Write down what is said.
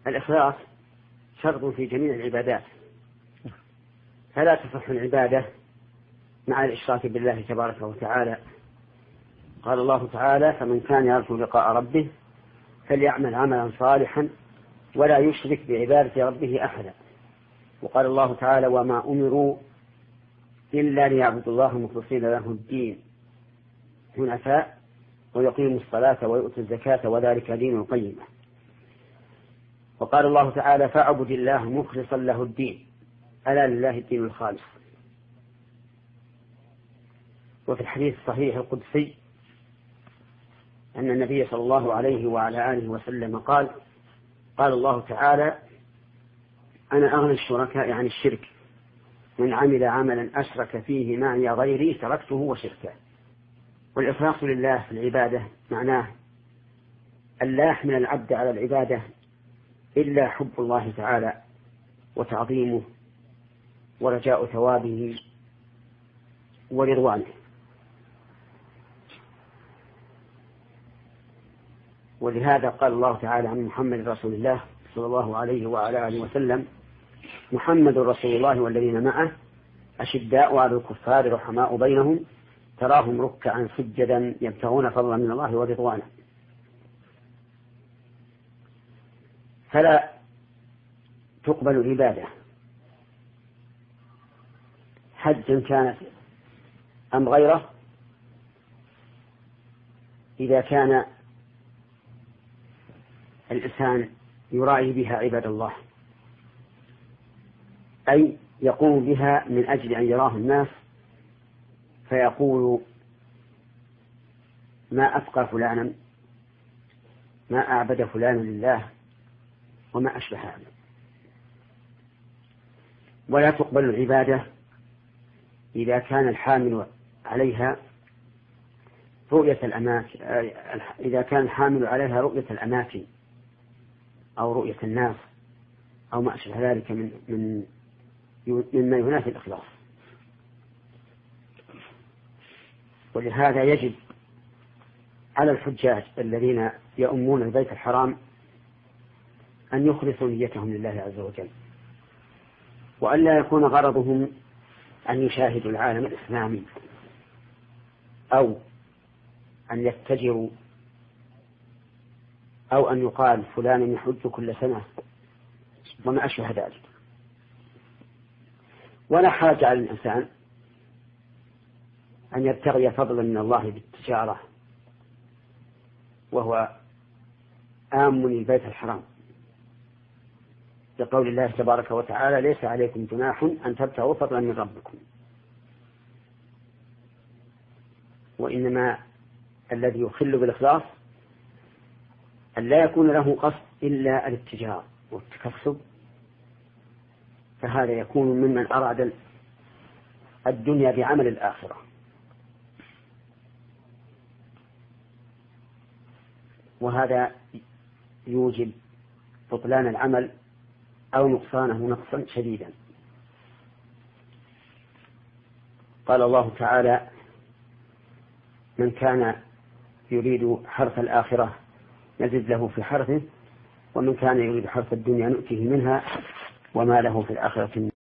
الإخلاص شرط في جميع العبادات، فلا تصح العبادة مع الإشراك بالله تبارك وتعالى. قال الله تعالى: فمن كان يرجو لقاء ربه فليعمل عملا صالحا ولا يشرك بعبادة ربه أحدا. وقال الله تعالى: وما أمروا إلا ليعبدوا الله مخلصين له الدين حنفاء ويقيموا الصلاة ويؤتوا الزكاة وذلك دين القيمة. وقال الله تعالى: فاعبد الله مخلصا له الدين ألا لله الدين الخالص. وفي الحديث الصحيح القدسي أن النبي صلى الله عليه وعلى آله وسلم قال الله تعالى: أنا أغنى الشركاء عن الشرك، من عمل عملا أشرك فيه معي غيري تركته وشركه. والإخلاص لله في العبادة معناه أن لا يحمل العبد على العبادة إلا حب الله تعالى وتعظيمه ورجاء ثوابه ورضوانه. ولهذا قال الله تعالى عن محمد رسول الله صلى الله عليه وعلى آله وسلم: محمد رسول الله والذين معه أشداء على الكفار رحماء بينهم تراهم ركعا سجدا يبتغون فضلا من الله ورضوانه. فلا تقبل عبادة حجا كانت أم غيره إذا كان الإنسان يراعي بها عباد الله، أي يقوم بها من أجل أن يراه الناس فيقول: ما أفقى فلانا، ما أعبد فلانا لله، وما أشبه هذا. ولا تقبل العبادة إذا كان الحامل عليها رؤية الأماكن، إذا كان الحامل عليها رؤية الأماكن أو رؤية الناس أو ما أشبه ذلك مما ينافي الإخلاص. ولهذا يجب على الحجاج الذين يؤمون البيت الحرام أن يخلصوا نيتهم لله عز وجل، وأن لا يكون غرضهم أن يشاهدوا العالم الإسلامي أو أن يتجروا أو أن يقال فلان يحج كل سنة وما أشبه ذلك. ولا حاجة على الإنسان أن يبتغي فضلا من الله بالتجارة وهو آمن البيت الحرام، لقول الله تبارك وتعالى: ليس عليكم جناح أن تبتغوا فضلا من ربكم. وإنما الذي يخل بالإخلاص أن لا يكون له قصد إلا الاتجار والتكسب، فهذا يكون ممن أراد الدنيا بعمل الآخرة. وهذا يوجب بطلان العمل أو نقصانه نقصا شديدا. قال الله تعالى: من كان يريد حرث الآخرة نزد له في حرثه، ومن كان يريد حرث الدنيا نؤته منها وما له في الآخرة